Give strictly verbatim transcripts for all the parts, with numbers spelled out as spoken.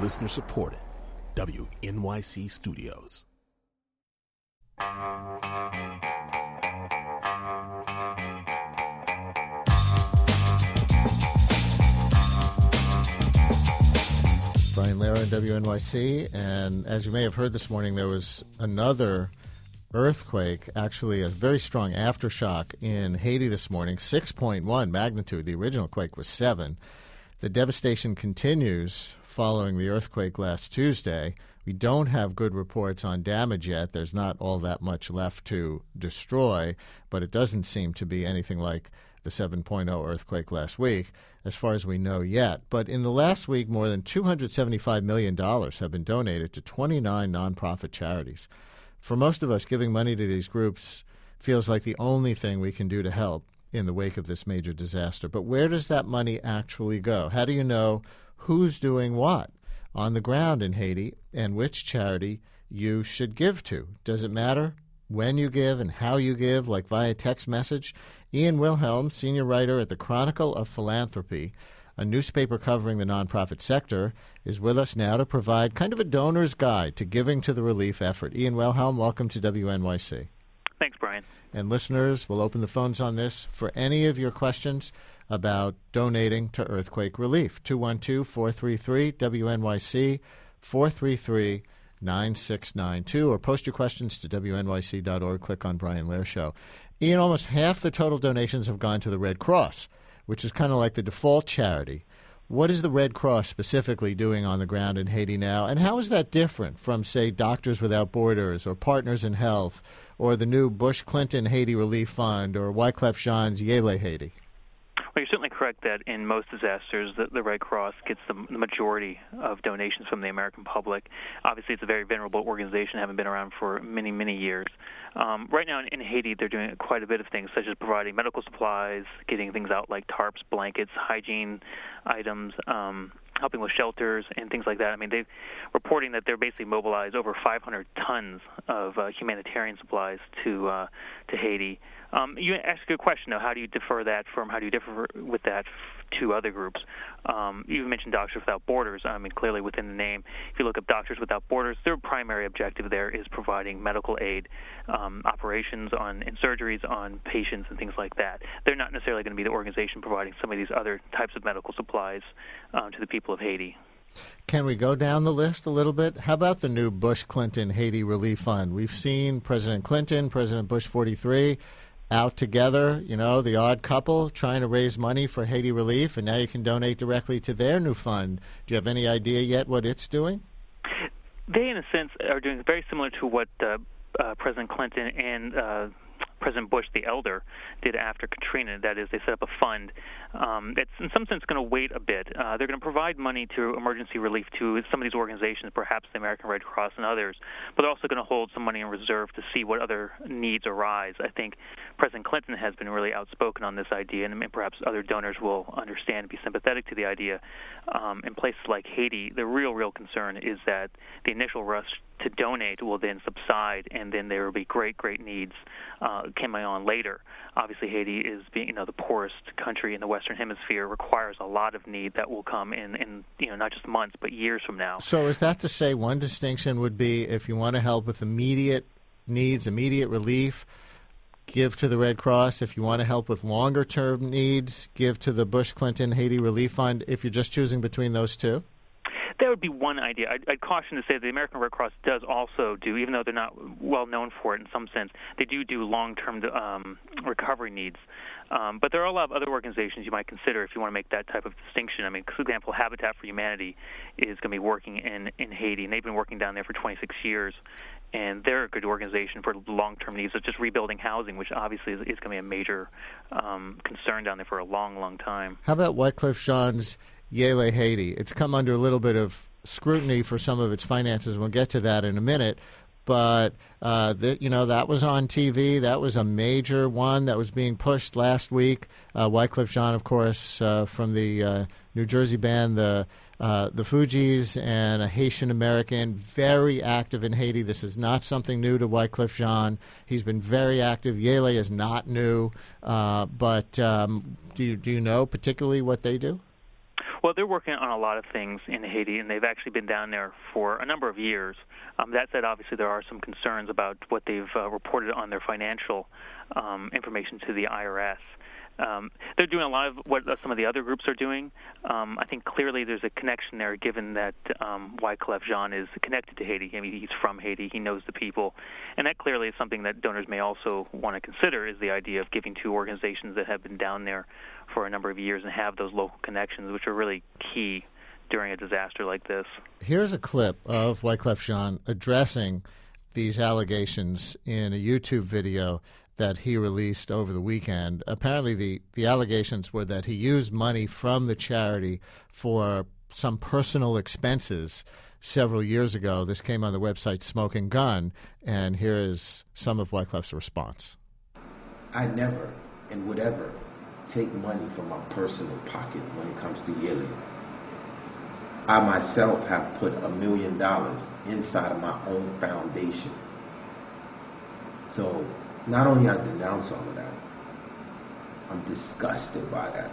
Listener supported. W N Y C Studios. Brian Lehrer, W N Y C, and as you may have heard this morning, there was another earthquake, actually a very strong aftershock in Haiti this morning, six point one magnitude. The original quake was seven. The devastation continues following the earthquake last Tuesday. We don't have good reports on damage yet. There's not all that much left to destroy, but it doesn't seem to be anything like the seven point oh earthquake last week, as far as we know yet. But in the last week, more than two hundred seventy-five million dollars have been donated to twenty-nine nonprofit charities. For most of us, giving money to these groups feels like the only thing we can do to help in the wake of this major disaster. But where does that money actually go? How do you know who's doing what on the ground in Haiti and which charity you should give to? Does it matter when you give and how you give, like via text message? Ian Wilhelm, senior writer at the Chronicle of Philanthropy, a newspaper covering the nonprofit sector, is with us now to provide kind of a donor's guide to giving to the relief effort. Ian Wilhelm, welcome to W N Y C. Thanks, Brian. And listeners, we'll open the phones on this for any of your questions about donating to earthquake relief. two one two, four three three, W N Y C, four three three, nine six nine two, or post your questions to W N Y C dot org. Click on Brian Lehrer Show. Ian, almost half the total donations have gone to the Red Cross, which is kind of like the default charity. What is the Red Cross specifically doing on the ground in Haiti now, and how is that different from, say, Doctors Without Borders or Partners in Health or the new Bush-Clinton Haiti Relief Fund or Wyclef Jean's Yele Haiti? Well, you're certainly correct that in most disasters, the, the Red Cross gets the, the majority of donations from the American public. Obviously, it's a very venerable organization, having been around for many, many years. Um, right now in, in Haiti, they're doing quite a bit of things, such as providing medical supplies, getting things out like tarps, blankets, hygiene items, um, helping with shelters and things like that. I mean, they're reporting that they're basically mobilized over five hundred tons of uh, humanitarian supplies to uh, to Haiti. Um, you asked a good question, though. How do you defer that from, how do you differ with that to other groups? Um, you mentioned Doctors Without Borders. I mean, clearly within the name, if you look up Doctors Without Borders, their primary objective there is providing medical aid, um, operations on and surgeries on patients and things like that. They're not necessarily going to be the organization providing some of these other types of medical supplies um, to the people of Haiti. Can we go down the list a little bit? How about the new Bush-Clinton Haiti Relief Fund? We've seen President Clinton, President Bush forty-three, out together, you know, the odd couple trying to raise money for Haiti relief, and now you can donate directly to their new fund. Do you have any idea yet what it's doing? They, in a sense, are doing very similar to what uh, uh, President Clinton and uh, President Bush, the elder, did after Katrina. That is, they set up a fund um, that's in some sense going to wait a bit. Uh, they're going to provide money to emergency relief to some of these organizations, perhaps the American Red Cross and others, but they're also going to hold some money in reserve to see what other needs arise. I think President Clinton has been really outspoken on this idea, and perhaps other donors will understand and be sympathetic to the idea. Um, in places like Haiti, the real, real concern is that the initial rush to donate will then subside, and then there will be great, great needs uh, coming on later. Obviously, Haiti is being, you know, the poorest country in the Western Hemisphere, requires a lot of need that will come in, in, you know, not just months, but years from now. So is that to say one distinction would be if you want to help with immediate needs, immediate relief, give to the Red Cross. If you want to help with longer-term needs, give to the Bush-Clinton Haiti Relief Fund, if you're just choosing between those two? That would be one idea. I'd, I'd caution to say that the American Red Cross does also do, even though they're not well known for it in some sense, they do do long-term um, recovery needs. Um, but there are a lot of other organizations you might consider if you want to make that type of distinction. I mean, for example, Habitat for Humanity is going to be working in, in Haiti, and they've been working down there for twenty-six years. And they're a good organization for long-term needs of just rebuilding housing, which obviously is, is going to be a major um, concern down there for a long, long time. How about Wyclef Jean's Yele Haiti? It's come under a little bit of scrutiny for some of its finances. We'll get to that in a minute. But, uh, the, you know, that was on T V. That was a major one that was being pushed last week. Uh, Wyclef Jean, of course, uh, from the uh, New Jersey band, the uh, the Fugees, and a Haitian-American, very active in Haiti. This is not something new to Wyclef Jean. He's been very active. Yele is not new. Uh, but um, do you, do you know particularly what they do? Well, they're working on a lot of things in Haiti, and they've actually been down there for a number of years. Um, that said, obviously, there are some concerns about what they've uh, reported on their financial um, information to the I R S. Um, they're doing a lot of what some of the other groups are doing. Um, I think clearly there's a connection there, given that um, Wyclef Jean is connected to Haiti. I mean, he's from Haiti. He knows the people. And that clearly is something that donors may also want to consider, is the idea of giving to organizations that have been down there for a number of years and have those local connections, which are really key during a disaster like this. Here's a clip of Wyclef Jean addressing these allegations in a YouTube video that he released over the weekend. Apparently the, the allegations were that he used money from the charity for some personal expenses several years ago. This came on the website Smoking Gun, and here is some of Wyclef's response. I never and would ever take money from my personal pocket when it comes to Yili. I myself have put a million dollars inside of my own foundation. So not only I denounce all of that, I'm disgusted by that.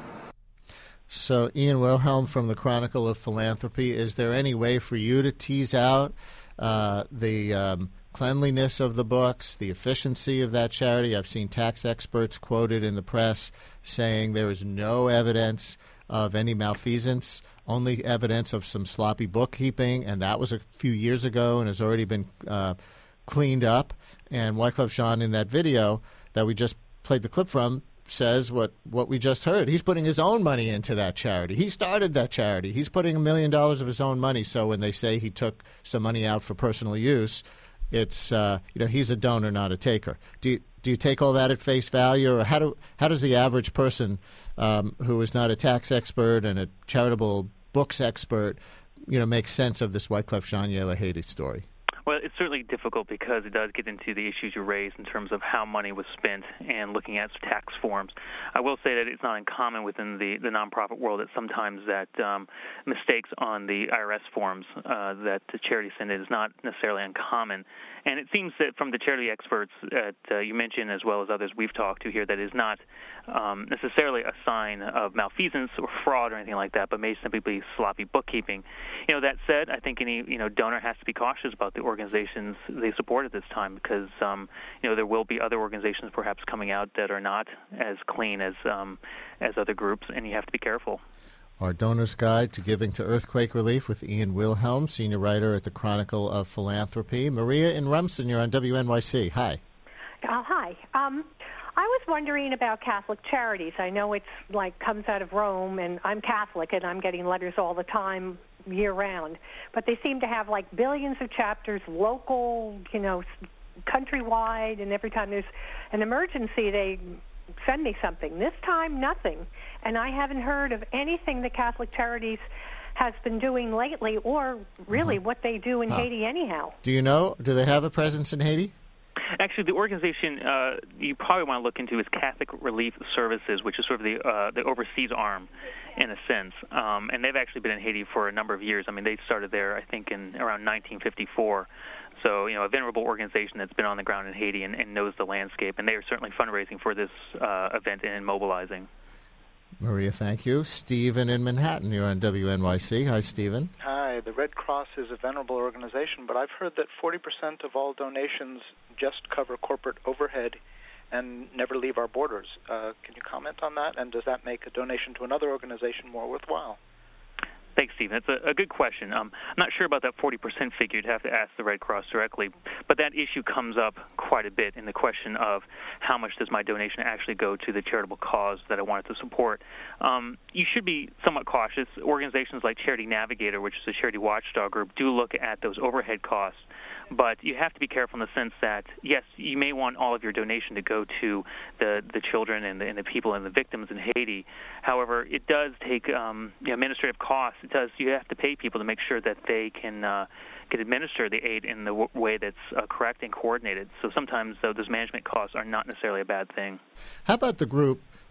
So, Ian Wilhelm from the Chronicle of Philanthropy, is there any way for you to tease out uh, the um, cleanliness of the books, the efficiency of that charity? I've seen tax experts quoted in the press saying there is no evidence of any malfeasance, only evidence of some sloppy bookkeeping, and that was a few years ago and has already been uh, cleaned up. And Wyclef Jean, in that video that we just played the clip from, says what, what we just heard. He's putting his own money into that charity. He started that charity. He's putting a million dollars of his own money. So when they say he took some money out for personal use, it's uh, you know he's a donor, not a taker. Do you, do you take all that at face value, or how do how does the average person um, who is not a tax expert and a charitable books expert, you know, make sense of this Wyclef Jean Yela Haiti story? Well, it's certainly difficult because it does get into the issues you raised in terms of how money was spent and looking at tax forms. I will say that it's not uncommon within the, the nonprofit world that sometimes that um, mistakes on the I R S forms uh, that the charity send in is not necessarily uncommon. And it seems that from the charity experts that uh, you mentioned, as well as others we've talked to here, that is not um, necessarily a sign of malfeasance or fraud or anything like that, but may simply be sloppy bookkeeping. You know, that said, I think any you know donor has to be cautious about the organizations they support at this time, because um, you know there will be other organizations perhaps coming out that are not as clean as um, as other groups, and you have to be careful. Our Donor's Guide to Giving to Earthquake Relief with Ian Wilhelm, senior writer at the Chronicle of Philanthropy. Maria in Rumson, you're on W N Y C. Hi. Uh, hi. Um, I was wondering about Catholic Charities. I know it's like comes out of Rome, and I'm Catholic, and I'm getting letters all the time, year-round. But they seem to have like billions of chapters, local, you know, countrywide, and every time there's an emergency, they send me something. This time, nothing. And I haven't heard of anything that Catholic Charities has been doing lately, or really mm-hmm. what they do in huh. Haiti anyhow. Do you know, do they have a presence in Haiti? Actually, the organization uh, you probably want to look into is Catholic Relief Services, which is sort of the uh, the overseas arm, in a sense. Um, and they've actually been in Haiti for a number of years. I mean, they started there, I think, in around nineteen fifty-four. So, you know, a venerable organization that's been on the ground in Haiti and, and knows the landscape. And they are certainly fundraising for this uh, event and mobilizing. Maria, thank you. Stephen in Manhattan, you're on W N Y C. Hi, Stephen. Hi. The Red Cross is a venerable organization, but I've heard that forty percent of all donations just cover corporate overhead and never leave our borders. Uh, can you comment on that? And does that make a donation to another organization more worthwhile? Thanks, Stephen. That's a, a good question. Um, I'm not sure about that forty percent figure. You'd have to ask the Red Cross directly. But that issue comes up quite a bit in the question of how much does my donation actually go to the charitable cause that I wanted to support. Um, you should be somewhat cautious. Organizations like Charity Navigator, which is a charity watchdog group, do look at those overhead costs. But you have to be careful in the sense that, yes, you may want all of your donation to go to the, the children and the, and the people and the victims in Haiti. However, it does take um, you know, administrative costs. It does. You have to pay people to make sure that they can uh, can administer the aid in the w- way that's uh, correct and coordinated. So sometimes, though, those management costs are not necessarily a bad thing. How about the group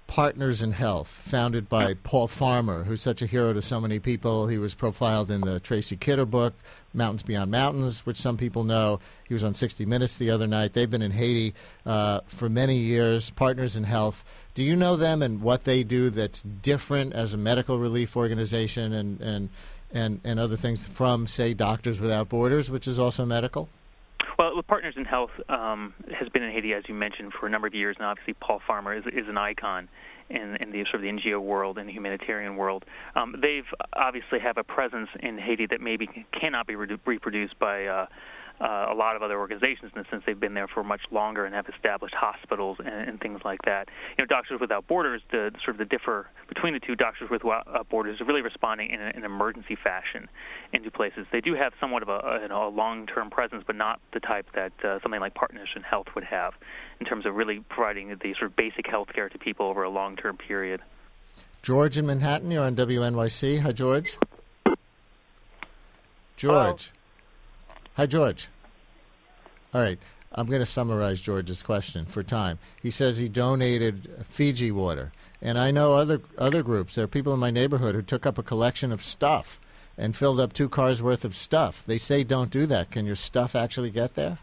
Partners in Health, founded by Paul Farmer, who's such a hero to so many people. He was profiled in the Tracy Kidder book, Mountains Beyond Mountains, which some people know. He was on sixty minutes the other night. They've been in Haiti uh, for many years, Partners in Health. Do you know them and what they do that's different as a medical relief organization and, and, and, and other things from, say, Doctors Without Borders, which is also medical? Well, Partners in Health um, has been in Haiti, as you mentioned, for a number of years, and obviously Paul Farmer is, is an icon in, in the sort of the N G O world and the humanitarian world. Um, they've obviously have a presence in Haiti that maybe cannot be re- reproduced by uh, uh, a lot of other organizations, in the sense they've been there for much longer and have established hospitals and, and things like that. You know, Doctors Without Borders, the sort of the differ between the two, Doctors Without Borders are really responding in an emergency fashion into places. They do have somewhat of a, a, you know, a long-term presence, but not the type that uh, something like Partners in Health would have, in terms of really providing the sort of basic health care to people over a long-term period. George in Manhattan, you're on W N Y C. Hi, George. George. Hello. Hi, George. All right. I'm going to summarize George's question for time. He says he donated Fiji water. And I know other other groups. There are people in my neighborhood who took up a collection of stuff and filled up two cars' worth of stuff. They say don't do that. Can your stuff actually get there?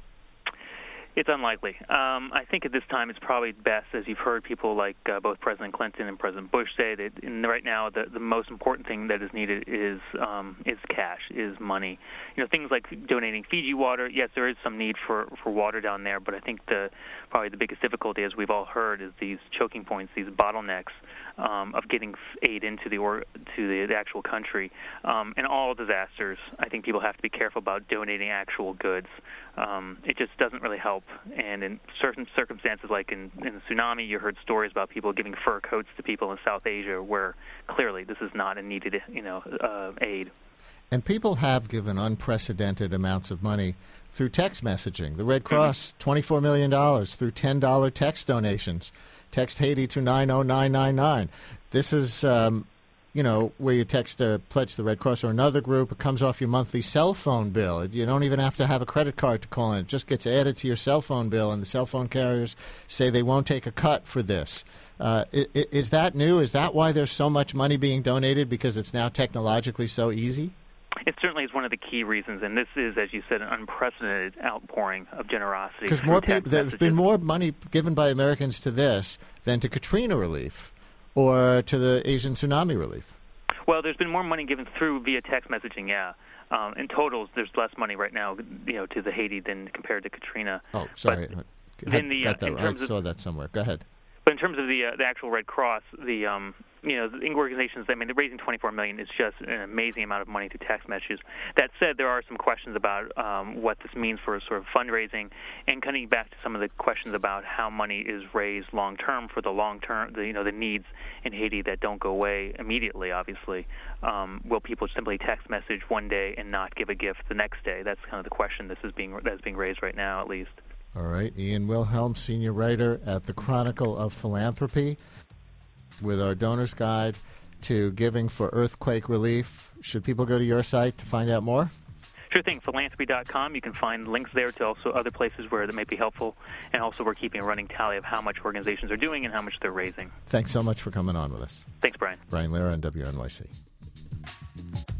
It's unlikely. Um, I think at this time it's probably best, as you've heard people like uh, both President Clinton and President Bush say, that in, right now the, the most important thing that is needed is um, is cash, is money. You know, things like donating Fiji water. Yes, there is some need for, for water down there, but I think the probably the biggest difficulty, as we've all heard, is these choking points, these bottlenecks um, of getting aid into the or to the, the actual country. Um, in all disasters, I think people have to be careful about donating actual goods. Um, it just doesn't really help. And in certain circumstances, like in, in the tsunami, you heard stories about people giving fur coats to people in South Asia, where clearly this is not a needed, you know, uh, aid. And people have given unprecedented amounts of money through text messaging. The Red Cross, mm-hmm. twenty-four million dollars through ten dollars text donations. Text Haiti to nine oh nine nine nine. This is, um, you know, where you text a pledge to the Red Cross or another group. It comes off your monthly cell phone bill. You don't even have to have a credit card to call in. It just gets added to your cell phone bill, and the cell phone carriers say they won't take a cut for this. Uh, is, is that new? Is that why there's so much money being donated, because it's now technologically so easy? It certainly is one of the key reasons, and this is, as you said, an unprecedented outpouring of generosity. Because more people, there's been more money given by Americans to this than to Katrina relief or to the Asian tsunami relief. Well, there's been more money given through via text messaging, yeah. Um, in total, there's less money right now, you know, to the Haiti than compared to Katrina. Oh, sorry. But in the, got that, in I saw of, that somewhere. Go ahead. But in terms of the uh, the actual Red Cross, the um, you know, the organizations, I mean, they're raising twenty-four million dollars is just an amazing amount of money through text messages. That said, there are some questions about um, what this means for sort of fundraising, and coming back to some of the questions about how money is raised long term for the long term, the, you know, the needs in Haiti that don't go away immediately. Obviously, um, will people simply text message one day and not give a gift the next day? That's kind of the question this is being that's being raised right now, at least. All right. Ian Wilhelm, senior writer at the Chronicle of Philanthropy, with our Donor's Guide to Giving for Earthquake Relief. Should people go to your site to find out more? Sure thing, philanthropy dot com. You can find links there to also other places where that may be helpful. And also we're keeping a running tally of how much organizations are doing and how much they're raising. Thanks so much for coming on with us. Thanks, Brian. Brian Lehrer on W N Y C.